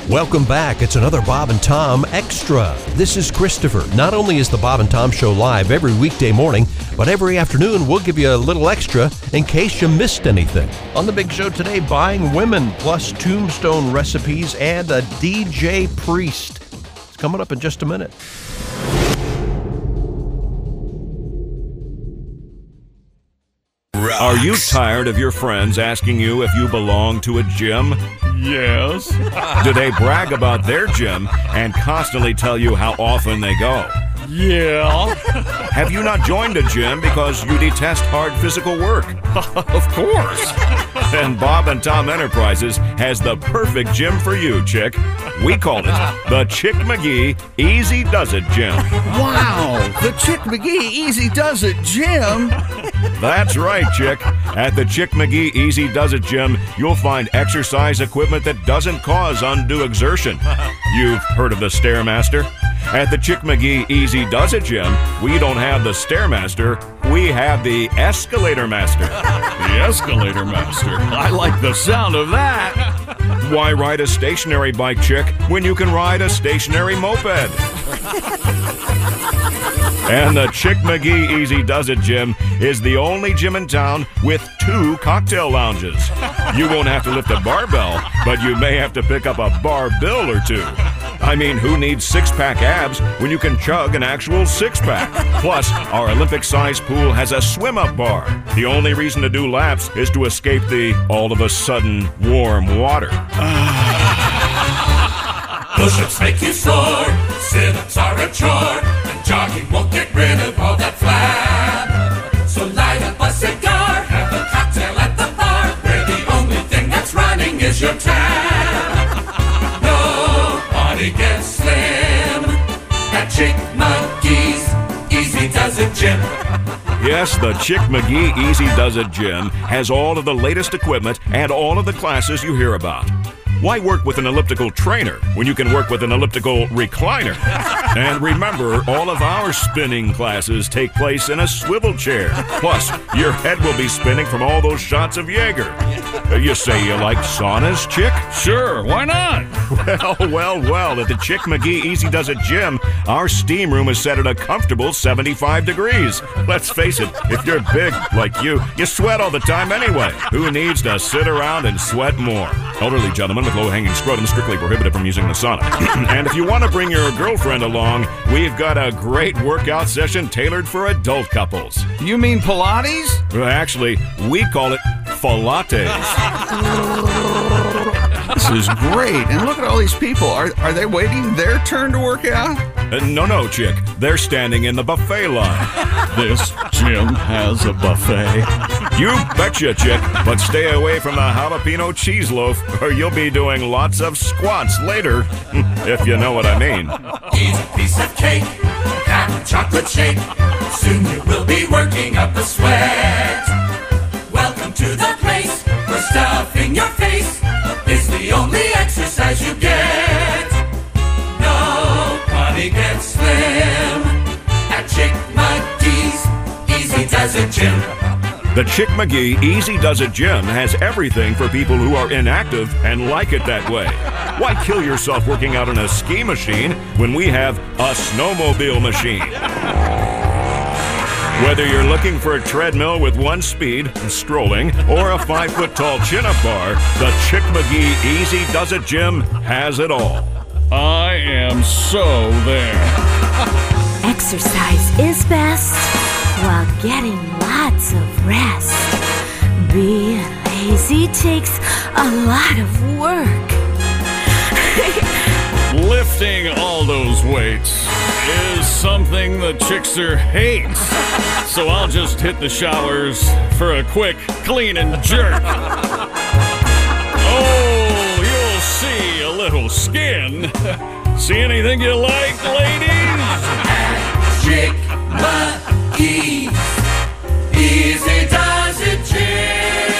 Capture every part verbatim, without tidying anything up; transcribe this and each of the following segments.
Welcome back. It's another Bob and Tom Extra. This is Christopher. Not only is the Bob and Tom Show live every weekday morning, but every afternoon we'll give you a little extra in case you missed anything. On the big show today, buying women, plus tombstone recipes and a D J priest. It's coming up in just a minute. Are you tired of your friends asking you if you belong to a gym? Yes. Do they brag about their gym and constantly tell you how often they go? Yeah. Have you not joined a gym because you detest hard physical work? Of course. Then Bob and Tom Enterprises has the perfect gym for you, chick. We call it the Chick McGee Easy Does It Gym. Wow, the Chick McGee Easy Does It Gym. That's right, chick. At the Chick McGee Easy Does It Gym, you'll find exercise equipment that doesn't cause undue exertion. You've heard of the Stairmaster? At the Chick McGee Easy Does It Gym, we don't have the Stairmaster, we have the Escalator Master. The Escalator Master. I like the sound of that. Why ride a stationary bike, chick, when you can ride a stationary moped? And the Chick McGee Easy Does It Gym is the only gym in town with two cocktail lounges. You won't have to lift a barbell, but you may have to pick up a bar bill or two. I mean, who needs six-pack abs when you can chug an actual six-pack? Plus, our Olympic-sized pool has a swim-up bar. The only reason to do laps is to escape the all-of-a-sudden warm water. Push-ups make you sore, sit-ups are a chore, and jogging won't get rid of all that flab. So light up a cigar, have a cocktail at the bar, where the only thing that's running is your tab. No body gets slim at Chick McGee's Easy Does It Gym. Yes, the Chick McGee Easy Does It Gym has all of the latest equipment and all of the classes you hear about. Why work with an elliptical trainer when you can work with an elliptical recliner? And remember, all of our spinning classes take place in a swivel chair. Plus, your head will be spinning from all those shots of Jaeger. You say you like saunas, chick? Sure, why not? Well, well, well, at the Chick McGee Easy Does It Gym, our steam room is set at a comfortable seventy-five degrees. Let's face it, if you're big like you, you sweat all the time anyway. Who needs to sit around and sweat more? Elderly gentlemen with low-hanging scrotum strictly prohibited from using the sauna. And if you want to bring your girlfriend along, we've got a great workout session tailored for adult couples. You mean Pilates? Well, actually, we call it Pilates. This is great. And look at all these people. Are, are they waiting their turn to work out? Uh, no, no, chick. They're standing in the buffet line. This gym has a buffet. You betcha, chick. But stay away from the jalapeno cheese loaf, or you'll be doing lots of squats later, if you know what I mean. Eat a piece of cake, have a chocolate shake. Soon you will be working up a sweat. Welcome to the place where stuffing your face is the only exercise you get. Nobody gets slim at Chick McGee's Easy Does It Gym. The Chick McGee Easy Does It Gym has everything for people who are inactive and like it that way. Why kill yourself working out in a ski machine when we have a snowmobile machine? Whether you're looking for a treadmill with one speed, strolling, or a five-foot-tall chin-up bar, the Chick McGee Easy Does It Gym has it all. I am so there. Exercise is best while getting lots of rest. Being lazy takes a lot of work. Lifting all those weights is something the chickster hates. So I'll just hit the showers for a quick clean and jerk. Oh, you'll see a little skin. See anything you like, ladies? Chick McGee's Easy Does It Gym.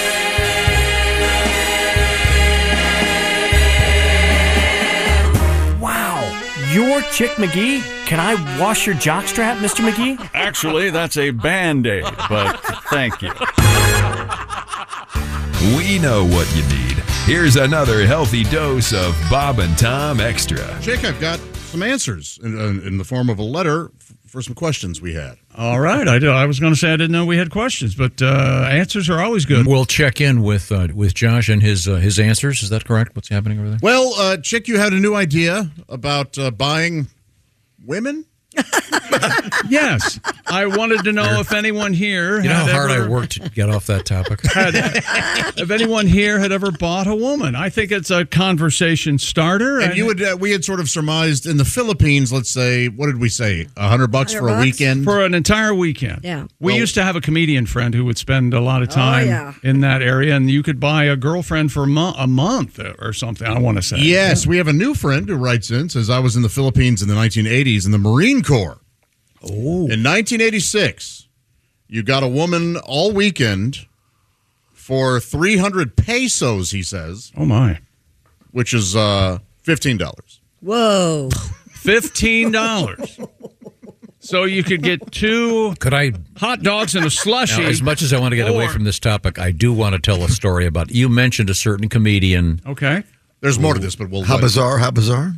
You're Chick McGee? Can I wash your jockstrap, Mister McGee? Actually, that's a Band-Aid, but thank you. We know what you need. Here's another healthy dose of Bob and Tom Extra. Jake, I've got some answers in, in, in the form of a letter for some questions we had. All right, I do. I was going to say I didn't know we had questions, but uh, answers are always good. We'll check in with uh, with Josh and his uh, his answers. Is that correct? What's happening over there? Well, uh, Chick, you had a new idea about uh, buying women? Yes. I wanted to know if anyone here You know had how hard ever, I worked to get off that topic? had, if anyone here had ever bought a woman. I think it's a conversation starter. And you would, uh, we had sort of surmised in the Philippines, let's say, what did we say? A hundred bucks for a bucks? weekend? For an entire weekend. Yeah. We Well- used to have a comedian friend who would spend a lot of time yeah. in that area, and you could buy a girlfriend for a, mo- a month or something, I want to say. Yes, we have a new friend who writes in, says, I was in the Philippines in the nineteen eighties in the Marine Corps. Oh. In nineteen eighty-six, you got a woman all weekend for three hundred pesos, he says, Oh, my. which is uh, fifteen dollars. Whoa. fifteen dollars. So you could get two Could I? hot dogs and a slushie. Now, as much as I want to get away or- from this topic, I do want to tell a story about. You mentioned a certain comedian. Okay. There's more to this, but we'll How let- bizarre, how bizarre.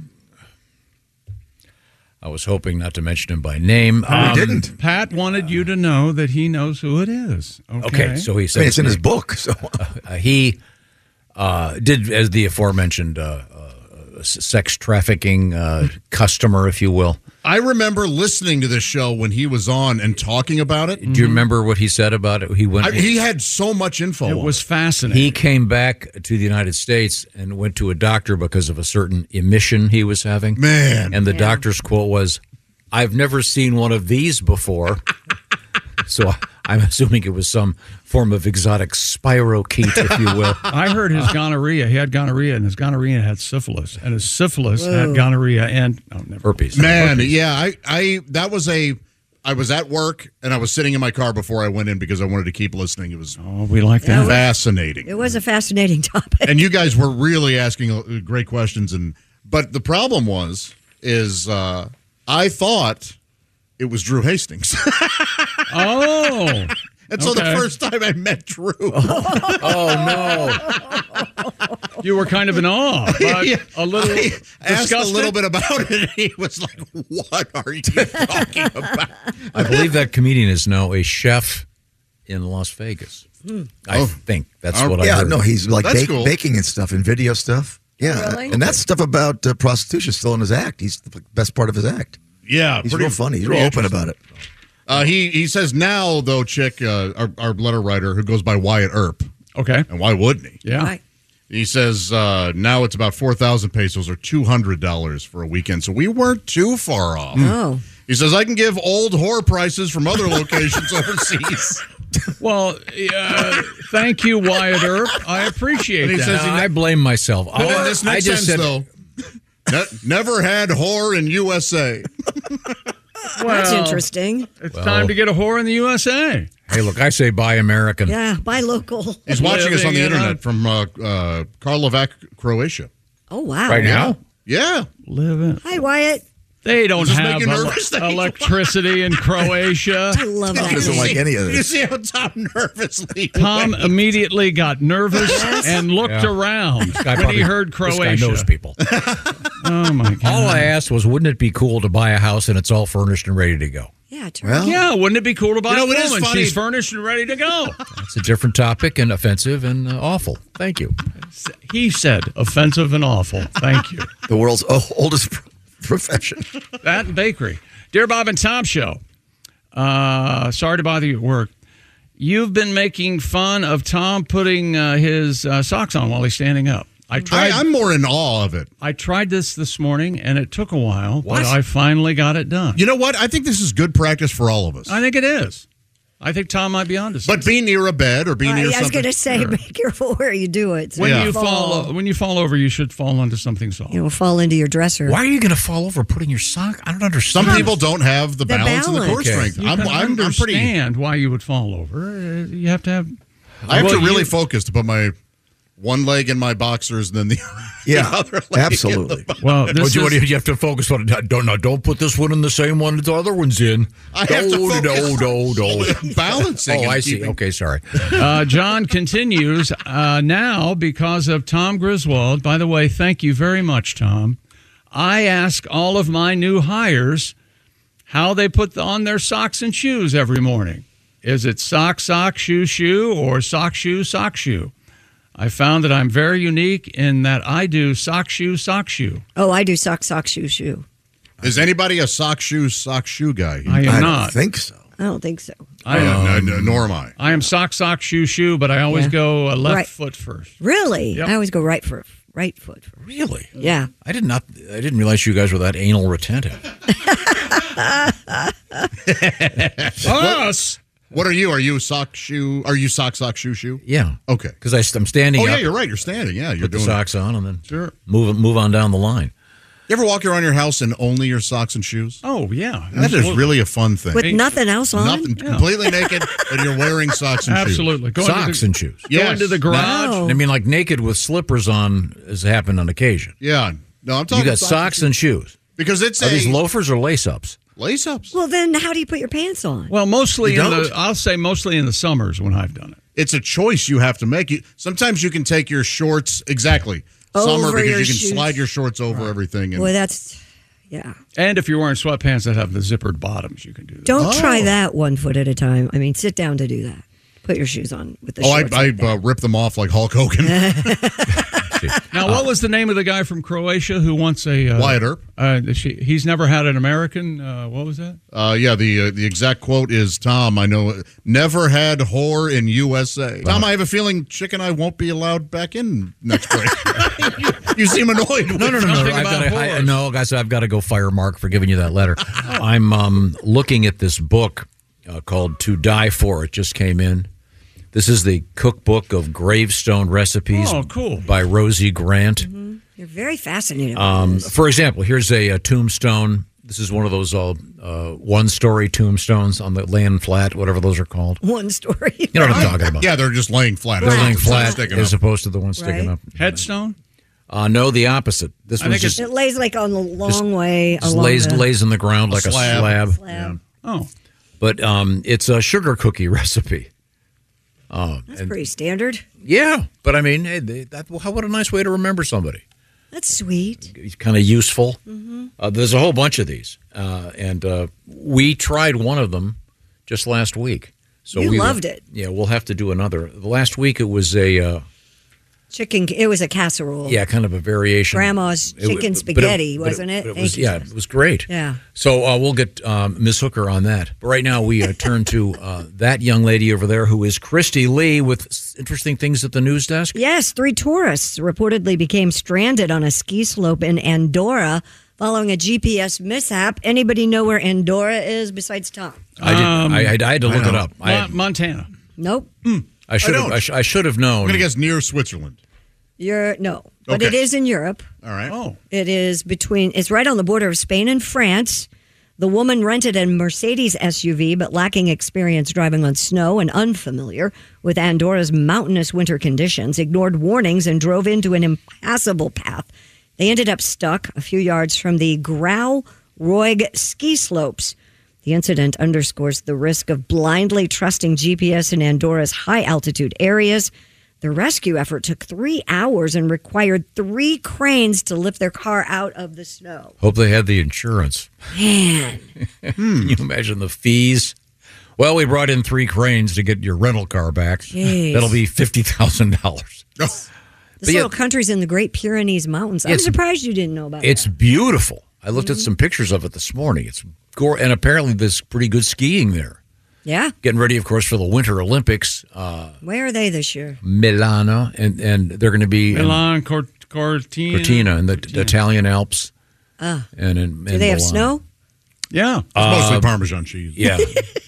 I was hoping not to mention him by name. We Um, didn't. Pat wanted you to know that he knows who it is. Okay. Okay, so he I said mean, it's in his name. book. So Uh, he uh, did, as the aforementioned, uh, uh, sex trafficking uh, customer, if you will. I remember listening to this show when he was on and talking about it. Do you remember what he said about it? He went. I, he had so much info. It on was fascinating. He came back to the United States and went to a doctor because of a certain emission he was having. Man. And the Yeah. doctor's quote was, I've never seen one of these before. So I'm assuming it was some form of exotic spirochete, if you will. I heard his gonorrhea. He had gonorrhea, and his gonorrhea had syphilis, and his syphilis had gonorrhea and oh, never. Herpes. Man, yeah, I, I, that was a, I was at work and I was sitting in my car before I went in because I wanted to keep listening. It was Oh, we like that. fascinating. It was a fascinating topic. And you guys were really asking uh, great questions. And, but the problem was, is uh, I thought it was Drew Hastings. Oh. And so the Okay. first time I met Drew, Oh, no. You were kind of in awe, but Yeah, a little I asked a disgusted. little bit about it, and he was like, "What are you talking about?" I believe that comedian is now a chef in Las Vegas. I Oh. think that's Oh, what I yeah, heard. no, he's like That's bake, cool. baking and stuff and video stuff. Yeah, Really? and that stuff about uh, prostitution is still in his act. He's the best part of his act. Yeah, He's pretty- real funny. He's pretty real open interesting. about it. Uh, he he says now though, Chick, uh, our, our letter writer who goes by Wyatt Earp, Okay. and why wouldn't he? Yeah. Right. He says uh, now it's about four thousand pesos or two hundred dollars for a weekend. So we weren't too far off. Oh. He says I can give old whore prices from other locations overseas. Well, uh, thank you, Wyatt Earp. I appreciate And he that. says he No, I blame myself. But in this I next just sense, said, though, ne- never had whore in U S A. That's Well, interesting. It's Well- time to get a whore in the U S A. hey, look, I say buy American. Yeah, buy local. He's watching us on the Living in a- internet from uh, uh, Karlovac, Croatia. Oh, wow. Right now? Yeah. Living. Hi, Wyatt. They don't Does this have make you ele- nervous that he- electricity in Croatia. I love that. He doesn't like any of You this. see how Tom nervously Tom went? immediately got nervous and looked Yeah. around This guy when probably- he heard This Croatia. guy knows people. Oh my god! All I asked was, wouldn't it be cool to buy a house and it's all furnished and ready to go? Yeah, true. Well, Yeah, wouldn't it be cool to buy You know, a it is woman? funny. She's furnished and ready to go. It's a different topic and offensive and uh, awful. Thank you. He said, "Offensive and awful." Thank you. the world's o- oldest pr- profession. That and bakery. Dear Bob and Tom Show, uh, sorry to bother you at work. You've been making fun of Tom putting uh, his uh, socks on while he's standing up. I tried. I, I'm more in awe of it. I tried this this morning, and it took a while, What? but I finally got it done. You know what? I think this is good practice for all of us. I think it is. I think Tom might be onto something. But be near a bed or be Uh, near I was something. going to say, Sure. be careful where you do it. So when you you fall, fall, when you fall over, you should fall onto something soft. you know, fall into your dresser. Why are you going to fall over putting your sock? I don't understand. Some people don't have the, The balance, and the core balance. strength. You I'm, can I'm, I'm pretty. understand why you would fall over. Uh, You have to have. I have Well, to really you- focus to put my one leg in my boxers, and then the, Yeah, the other leg absolutely. in the Well, What this do you, what do is, you, you have to focus on? Don't no, don't put this one in the same one that the other one's in. I have to no, focus no, no, no. balancing. Oh, and I see. keeping- Okay, sorry. uh, John continues uh, now because of Tom Griswold. By the way, thank you very much, Tom. I ask all of my new hires how they put on their socks and shoes every morning. Is it sock, sock, shoe, shoe, or sock, shoe, sock, shoe? I found that I'm very unique in that I do sock, shoe, sock, shoe. Oh, I do sock, sock, shoe, shoe. Is anybody a sock shoe, sock shoe guy? I am I not. don't think so. I don't think so. I am, Uh, no, nor am I. I am sock, sock, shoe, shoe, but I always Yeah. go uh, left Right. foot first. Really? Yep. I always go right for right foot. First. Really? Yeah. I did not. I didn't realize you guys were that anal retentive. Us. What are you? Are you sock shoe? Are you sock sock shoe shoe? Yeah. Okay. Because I'm standing Oh up. yeah, you're right. You're standing. Yeah, you're put the doing. socks on and then Sure. move move on down the line. You ever walk around your house in only your socks and shoes? Oh, yeah. That is really a fun thing. With nothing else on? Nothing, completely naked, and you're wearing socks and Absolutely. shoes. Going to Socks the- and shoes. Go into the garage. Oh. I mean, like naked with slippers on has happened on occasion. Yeah. No, I'm You talking. got socks and shoes. because it's Are a these loafers or lace ups? lace ups. Well, then how do you put your pants on? Well, mostly You in don't? the, I'll say mostly in the summers when I've done it. It's a choice you have to make. You, sometimes you can take your shorts exactly summer Over because your you can shoes. slide your shorts over everything. And Boy, that's, yeah. And if you're wearing sweatpants that have the zippered bottoms, you can do that. Don't Oh. try that one foot at a time. I mean, sit down to do that. Put your shoes on with the oh, I, shorts. I like that. uh, rip them off like Hulk Hogan. Now, what was the name of the guy from Croatia who wants a uh, Wyatt Earp. Uh, she, he's never had an American. Uh, what was that? Uh, yeah, the uh, the exact quote is, Tom, I know, never had whore in U S A. Tom, I have a feeling Chick and I won't be allowed back in next break. you, you seem annoyed. No, no, no, no. Something I've about got to, I, whores. no, guys, I've got to go fire Mark for giving you that letter. I'm um, looking at this book uh, called To Die For. It just came in. This is the cookbook of gravestone recipes Oh, cool. by Rosie Grant. You're very fascinated. Um, with this. for example, here's a, a tombstone. This is one of those uh, uh, one-story tombstones on the laying flat, whatever those are called. One story. You know what I'm talking about? Yeah, they're just laying flat. They're It's laying not flat sticking as up. opposed to the one sticking Right. up. Headstone? Uh, no, the opposite. This I one's think it's- just, It lays like on the long Just- way. just along lays, the lays in the ground like a slab. slab. slab. Oh. But um, it's a sugar cookie recipe. Um, That's and- pretty standard. yeah, but I mean, hey, they, that, how, what a nice way to remember somebody. That's sweet. It's kind of useful. Mm-hmm. Uh, there's a whole bunch of these, uh, and uh, we tried one of them just last week. So You we loved it. Yeah, we'll have to do another. The last week it was a uh, Chicken. It was a casserole. yeah, kind of a variation. Grandma's It- chicken but spaghetti, but wasn't it? but it Thank was, you, yeah, Jess. it was great. Yeah. So uh, we'll get um, Miss Hooker on that. But right now we uh, turn to uh, that young lady over there who is Christy Lee with s- interesting things at the news desk. Yes, three tourists reportedly became stranded on a ski slope in Andorra following a G P S mishap. Anybody know where Andorra is besides Tom? I did. Um, I, I, I had to look I it know. up. I, Mon- Montana. Nope. I should I have. don't. I, sh- I should have known. I'm going to guess near Switzerland. You're no, but Okay. it is in Europe. All right. Oh. It is between. It's right on the border of Spain and France. The woman rented a Mercedes S U V, but lacking experience driving on snow and unfamiliar with Andorra's mountainous winter conditions, ignored warnings and drove into an impassable path. They ended up stuck a few yards from the Grau Roig ski slopes. The incident underscores the risk of blindly trusting G P S in Andorra's high altitude areas. The rescue effort took three hours and required three cranes to lift their car out of the snow. Hope they had the insurance. Man. Can you imagine the fees? Well, we brought in three cranes to get your rental car back. Jeez. That'll be fifty thousand dollars. This But yeah, little country's in the Great Pyrenees Mountains. I'm It's- surprised you didn't know about it. It's beautiful. I looked at some pictures of it this morning. It's gore, and apparently there's pretty good skiing there. Yeah. Getting ready, of course, for the Winter Olympics, uh, Where are they this year? Milano, and and they're going to be in Milan, Cort- Cortina. Cortina in the, the Italian Alps, Ah. and in, Do they have snow? Yeah. It's mostly Uh, Parmesan cheese. Yeah.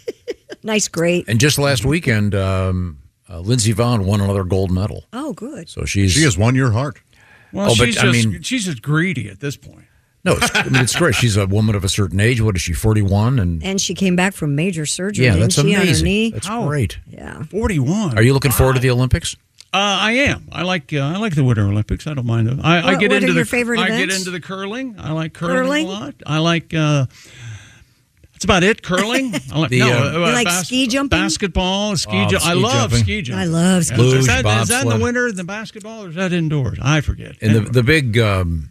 Nice, great. And just last weekend, um, uh, Lindsey Vonn won another gold medal. Oh, good. So she's She has won your heart. Well, Oh, but, she's I just mean- she's just greedy at this point. no, it's, I mean it's great. She's a woman of a certain age. What is she? forty-one, and And she came back from major surgery. yeah, didn't that's she, on her amazing. knee? That's How? great. Yeah. forty-one. Are you looking forward to the Olympics? Uh, I am. I like uh, I like the Winter Olympics. I don't mind them. I, I What- get what into are the your favorite I get events? into the curling. I like curling, Curling? a lot. I like. Uh, that's about it. Curling. I like, The, no, uh, uh, You like bas- ski jumping? Basketball, ski Oh, jump. I ski love jumping. ski jumping. I love ski Is Luge, that, is that in the bobsled. winter, the basketball, or is that indoors? I forget. And the Anyway. the big um,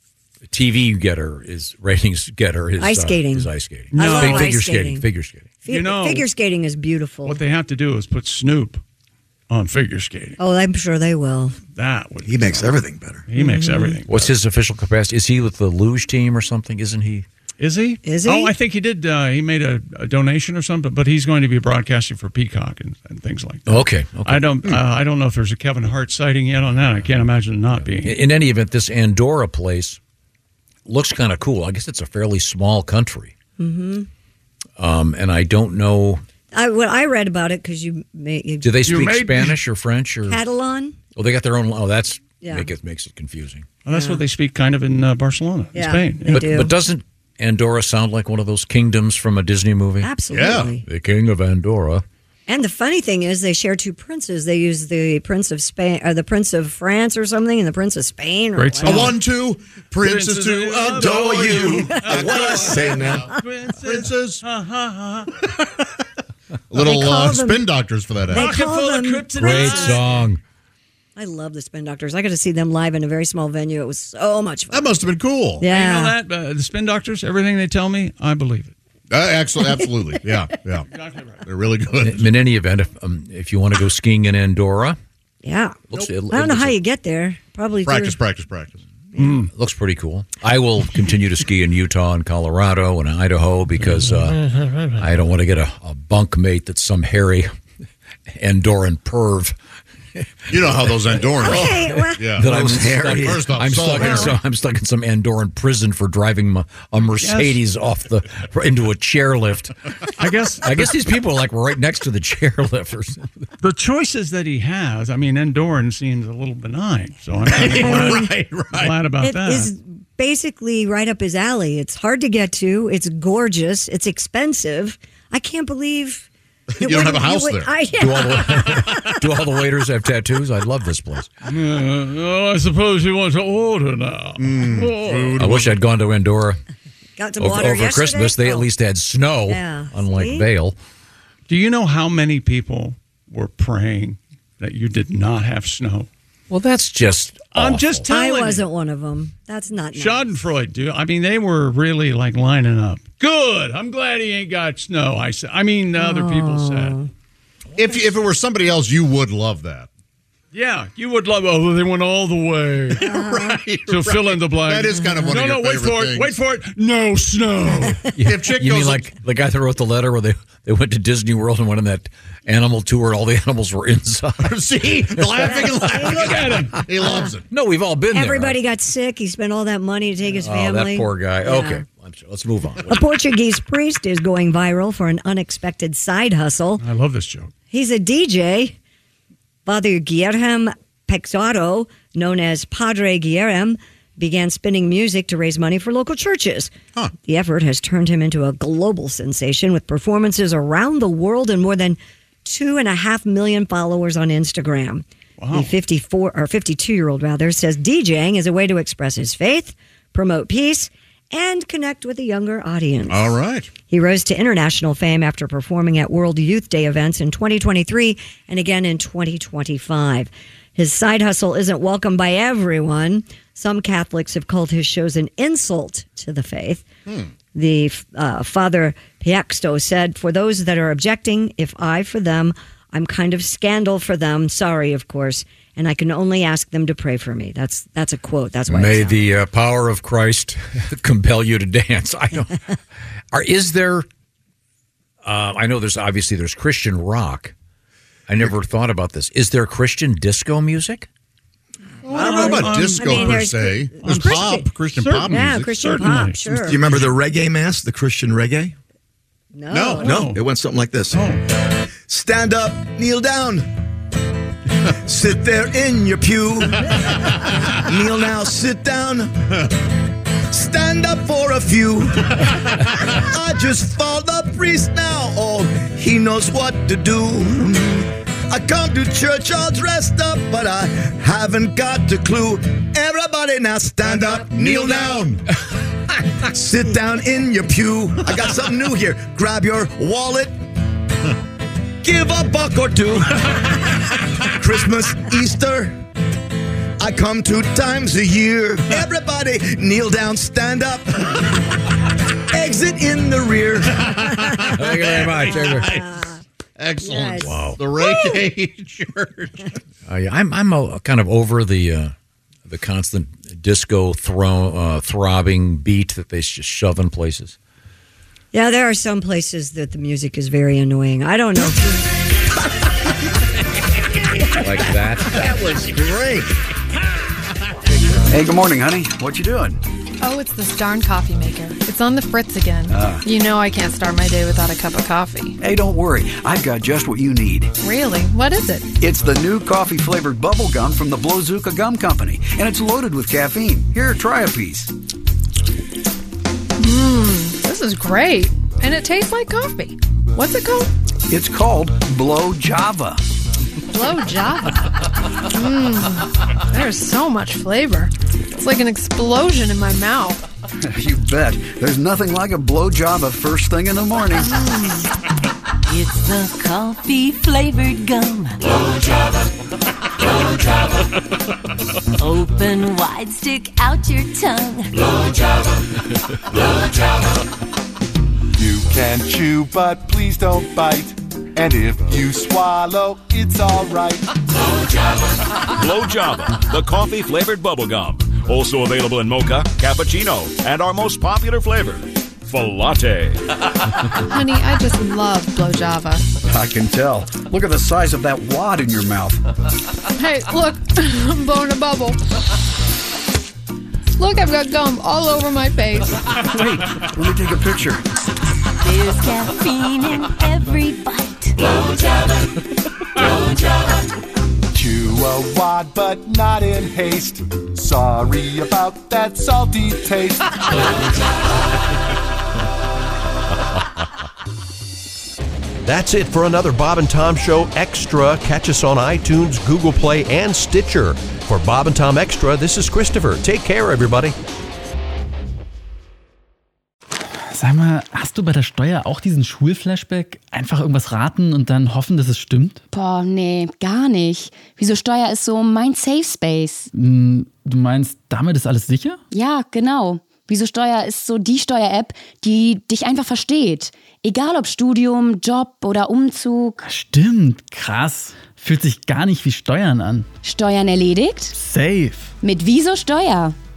T V getter is ratings getter is Ice uh, skating. is ice skating. I love Fig- ice figure skating. skating. Figure skating. Fi- You know- figure skating is beautiful. What they have to do is put Snoop on figure skating. Oh, I'm sure they will. That would He makes everything better. he makes Mm-hmm. everything. What's his official capacity? Is he with the luge team or something? Isn't he? Is he? Is he? Oh, I think he did. Uh, he made a, a donation or something, but he's going to be broadcasting for Peacock and, and things like that. Okay. okay. I don't. Uh, I don't know if there's a Kevin Hart sighting yet on that. I can't imagine it not being. In in any event, this Andorra place looks kind of cool. I guess it's a fairly small country, Mm-hmm. um, and I don't know. I, what I read about it because you, ma- you Do they You speak made- Spanish or French or? Catalan? Oh, they got their own. Oh, that's Yeah. make it makes it confusing. Well, that's what they speak kind of in uh, Barcelona, in Yeah, Spain. they But do. but doesn't Andorra sound like one of those kingdoms from a Disney movie? Absolutely. The King of Andorra. And the funny thing is, they share two princes. They use the Prince of Spain, or the Prince of France, or something, and the Prince of Spain. Or Great whatever. A one, two, princes to adore you. What are you saying now? Princes. Ha, ha, ha. Little They call uh, them- spin doctors for that. They ad. call them. Great song. I love the Spin Doctors. I got to see them live in a very small venue. It was so much fun. That must have been cool. You Yeah. know that uh, the spin doctors, everything they tell me, I believe it. Uh, actually, absolutely. Yeah, yeah. Exactly right. They're really good. In any event, if um, if you want to go skiing in Andorra, Yeah. looks, I it, don't know looks, how you get there. Probably Practice, through. practice, practice. Mm, looks pretty cool. I will continue to ski in Utah and Colorado and Idaho because uh, I don't want to get a, a bunk mate that's some hairy Andorran perv. You know how those Andorrans are. Okay, well, Yeah. That I'm, Those hairy. First off, I'm so stuck in hairy. some, I'm stuck in some Andorran prison for driving my, a Mercedes off the into a chairlift. I guess I guess these people are like right next to the chairlift or something. the choices that he has. I mean, Andorran seems a little benign, so I'm kind of glad, Right, right. glad about It that. is basically right up his alley. It's hard to get to. It's gorgeous. It's expensive. I can't believe You don't have a house there. I, Do all, the, do all the waiters have tattoos? I love this place. Uh, oh, I suppose you want to order now. Oh. I wish I'd gone to Andorra got some over, water over yesterday. Christmas. They at Oh. least had snow, Yeah. unlike See? Vail. Do you know how many people were praying that you did not have snow? Well, that's just. I'm awful. just I telling wasn't one of them. That's not nice. Schadenfreude, dude. I mean, they were really like lining up. Good. I'm glad he ain't got snow. I said. I mean, other people said. If if it were somebody else, you would love that. Yeah, you would love. Oh, they went all the way right. to right. fill in the blank. That is kind of one no, of your no. Wait favorite for things. it. Wait for it. No snow. If Chick You goes mean like the guy that wrote the letter where they, they went to Disney World and went on that animal tour and all the animals were inside? see, laughing and laughing. Look at him. He loves it. No, we've all been Everybody there. got sick. He spent all that money to take his Oh, family. that poor guy. Yeah. Okay, I'm sure. Let's move on. A Portuguese priest is going viral for an unexpected side hustle. I love this joke. He's a D J. Father Guilherme Pexato, known as Padre Guilherme, began spinning music to raise money for local churches. Huh. The effort has turned him into a global sensation with performances around the world and more than two and a half million followers on Instagram. Wow. The fifty-four or fifty-two-year-old rather says DJing is a way to express his faith, promote peace, and connect with a younger audience. All right. He rose to international fame after performing at World Youth Day events in twenty twenty-three and again in twenty twenty-five. His side hustle isn't welcomed by everyone. Some Catholics have called his shows an insult to the faith. Hmm. The uh, Father Piaxto said, "For those that are objecting, if I for them, I'm kind of scandal for them. Sorry, of course, and I can only ask them to pray for me." That's that's a quote. That's why. May it's the uh, power of Christ compel you to dance. I don't. Are is there? Uh, I know there's obviously there's Christian rock. I never thought about this. Is there Christian disco music? Well, I don't know about Um, disco I mean, per there's- se. There's Christian- pop, Christian Certain- pop yeah, music. Christian certainly. pop, sure. Do you remember the reggae mass, the Christian reggae? No, No. No, it went something like this. Stand up, kneel down. Sit there in your pew. Kneel now, sit down. Stand up for a few. I just follow the priest now. Oh, he knows what to do. I come to church all dressed up, but I haven't got the clue. Everybody now stand up, kneel down. Sit down in your pew. I got something new here. Grab your wallet. Give a buck or two. Christmas, Easter. I come two times a year. Everybody kneel down, stand up. Exit in the rear. Thank you very much, Edgar. Excellent. Yes. Wow. The Ray K Church. Uh, yeah, I'm I'm uh, kind of over the uh, the constant disco thro- uh, throbbing beat that they just shove in places. Yeah, there are some places that the music is very annoying. I don't know. Like that. That was great. Hey, good morning, honey. What you doing? Oh, it's this darn coffee maker. It's on the fritz again. Ah. You know I can't start my day without a cup of coffee. Hey, don't worry. I've got just what you need. Really? What is it? It's the new coffee-flavored bubble gum from the Blowzuka Gum Company, and it's loaded with caffeine. Here, try a piece. Mmm, this is great. And it tastes like coffee. What's it called? It's called Blow Java. Blow Java. Mmm, there's so much flavor. It's like an explosion in my mouth. You bet. There's nothing like a Blow Java first thing in the morning. It's the coffee-flavored gum. Blow Java, Blow Java. Open wide, stick out your tongue. Blow Java, Blow Java. You can chew, but please don't bite. And if you swallow, it's all right. Blow Java. Blow Java, the coffee-flavored bubblegum. Also available in mocha, cappuccino, and our most popular flavor, Latte. Honey, I just love Blow Java. I can tell. Look at the size of that wad in your mouth. Hey, look, I'm blowing a bubble. Look, I've got gum all over my face. Wait, let me take a picture. There's caffeine in every bite. Blow Java, Blow Java. Chew a wad, but not in haste. Sorry about that salty taste. That's it for another Bob and Tom Show Extra. Catch us on iTunes, Google Play, and Stitcher. For Bob and Tom Extra, this is Christopher. Take care, everybody. Sag mal, hast du bei der Steuer auch diesen Schulflashback? Einfach irgendwas raten und dann hoffen, dass es stimmt? Boah, nee, gar nicht. Wieso Steuer ist so mein Safe Space? Hm, du meinst, damit ist alles sicher? Ja, genau. Wieso Steuer ist so die Steuer-App, die dich einfach versteht. Egal ob Studium, Job oder Umzug. Stimmt, krass. Fühlt sich gar nicht wie Steuern an. Steuern erledigt? Safe. Mit Wieso Steuer.